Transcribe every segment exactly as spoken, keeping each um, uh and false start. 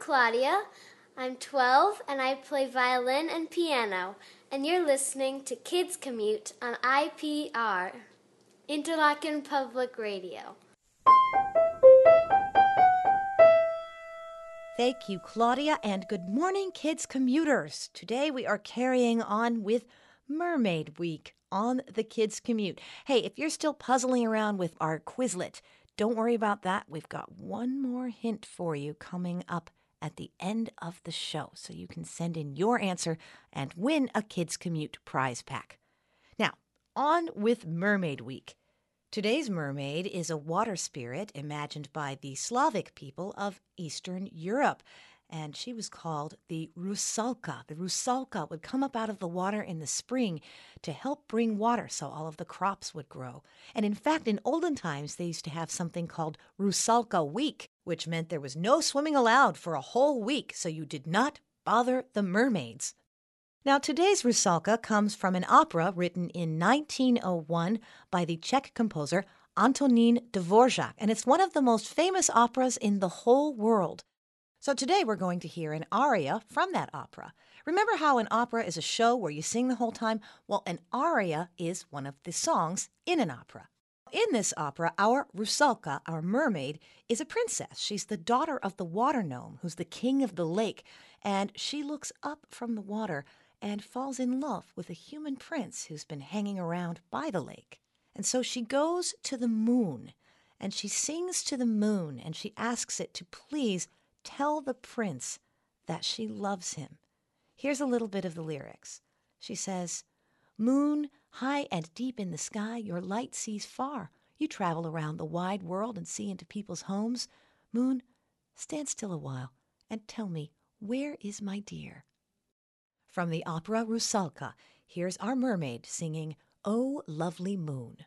Claudia. I'm twelve and I play violin and piano. And you're listening to Kids Commute on I P R, Interlaken Public Radio. Thank you, Claudia, and good morning, kids commuters. Today we are carrying on with Mermaid Week on the Kids Commute. Hey, if you're still puzzling around with our Quizlet, don't worry about that. We've got one more hint for you coming up at the end of the show, so you can send in your answer and win a Kids Commute prize pack. Now, on with Mermaid Week. Today's mermaid is a water spirit imagined by the Slavic people of Eastern Europe, and she was called the Rusalka. The Rusalka would come up out of the water in the spring to help bring water so all of the crops would grow. And in fact, in olden times, they used to have something called Rusalka Week, which meant there was no swimming allowed for a whole week, so you did not bother the mermaids. Now, today's Rusalka comes from an opera written in nineteen oh one by the Czech composer Antonín Dvořák, and it's one of the most famous operas in the whole world. So today we're going to hear an aria from that opera. Remember how an opera is a show where you sing the whole time? Well, an aria is one of the songs in an opera. In this opera, our Rusalka, our mermaid, is a princess. She's the daughter of the water gnome, who's the king of the lake, and she looks up from the water and falls in love with a human prince who's been hanging around by the lake. And so she goes to the moon, and she sings to the moon, and she asks it to please tell the prince that she loves him. Here's a little bit of the lyrics. She says, "Moon, high and deep in the sky, your light sees far. You travel around the wide world and see into people's homes. Moon, stand still a while and tell me, where is my dear?" From the opera Rusalka, here's our mermaid singing, "Oh, Lovely Moon."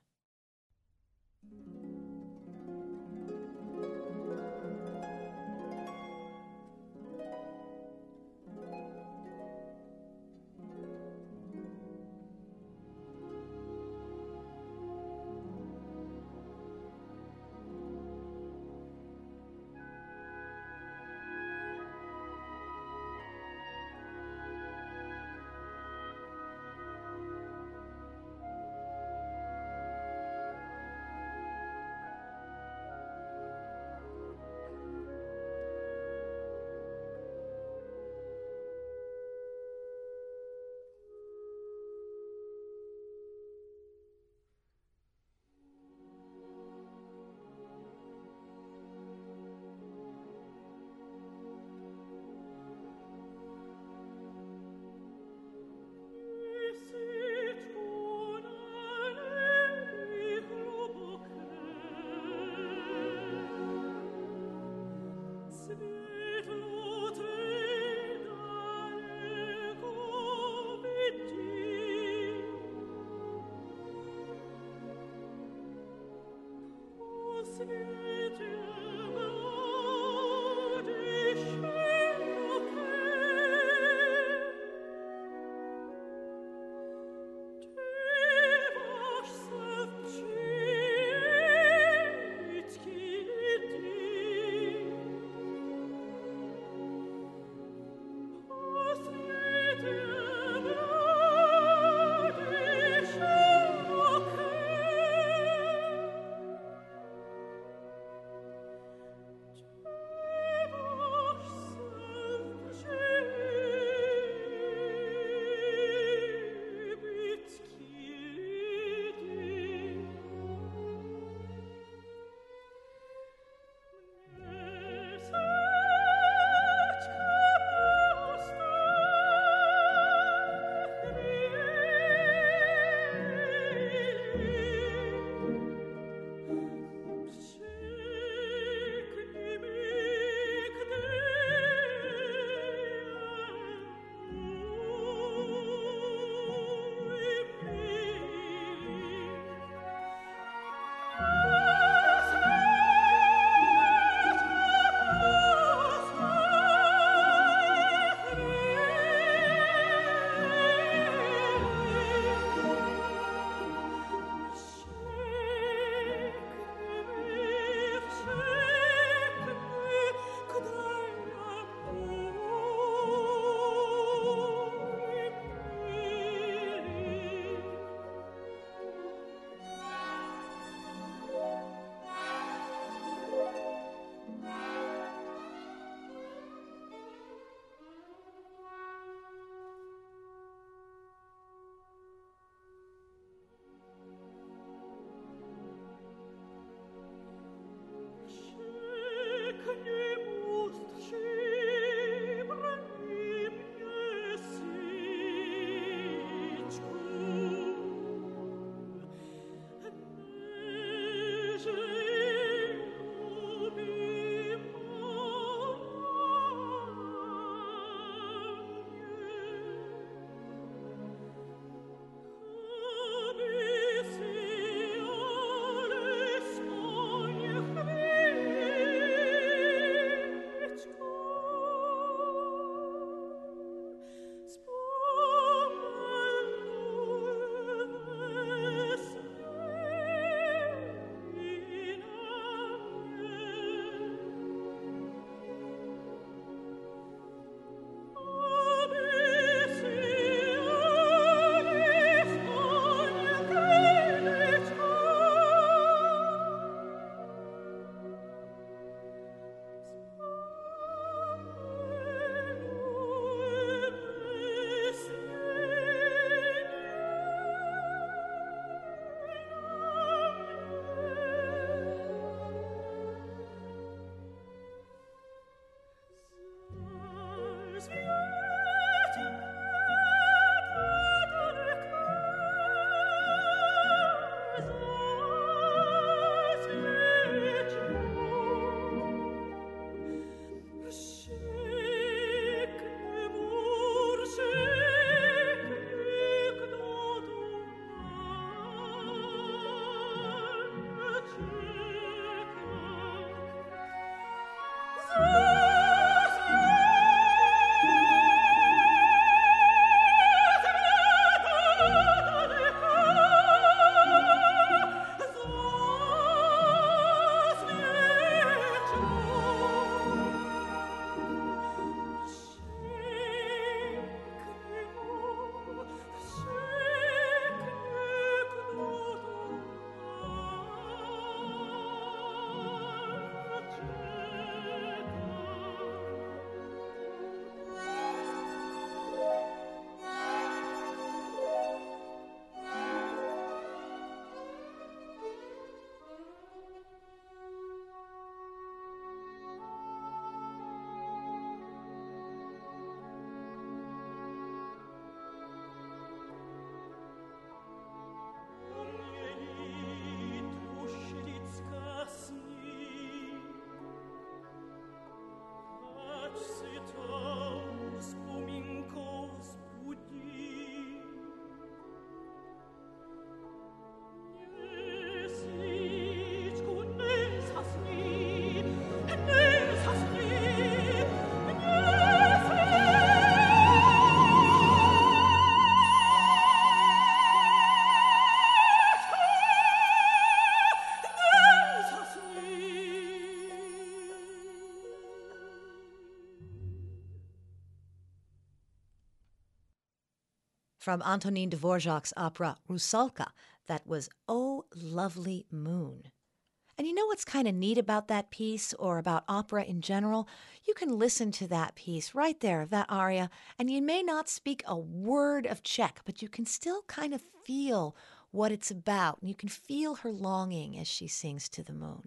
From Antonin Dvorak's opera Rusalka, that was Oh Lovely Moon. And you know what's kind of neat about that piece, or about opera in general? You can listen to that piece right there, that aria, and you may not speak a word of Czech, but you can still kind of feel what it's about, and you can feel her longing as she sings to the moon.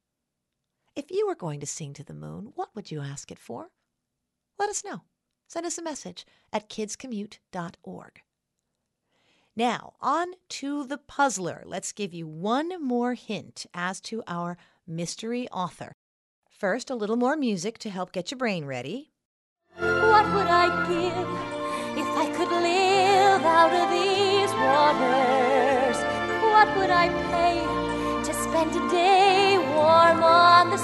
If you were going to sing to the moon, what would you ask it for? Let us know. Send us a message at kids commute dot org. Now, on to the puzzler. Let's give you one more hint as to our mystery author. First, a little more music to help get your brain ready. What would I give if I could live out of these waters? What would I pay to spend a day warm on the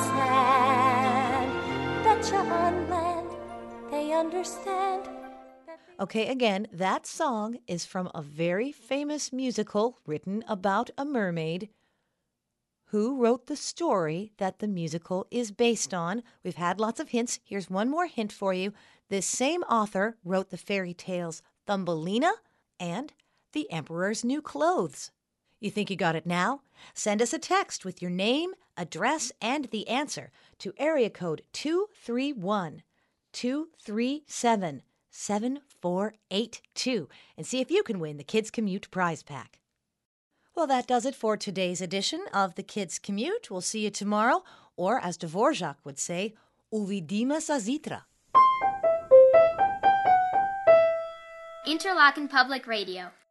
sand? Betcha on land, they understand. Okay, again, that song is from a very famous musical written about a mermaid. Who wrote the story that the musical is based on? We've had lots of hints. Here's one more hint for you. This same author wrote the fairy tales Thumbelina and The Emperor's New Clothes. You think you got it now? Send us a text with your name, address, and the answer to area code two three one, two three seven, seven four eight two and see if you can win the Kids Commute prize pack. Well, that does it for today's edition of the Kids Commute. We'll see you tomorrow, or as Dvorak would say, uvidíme sa zítra. Interlochen Public Radio.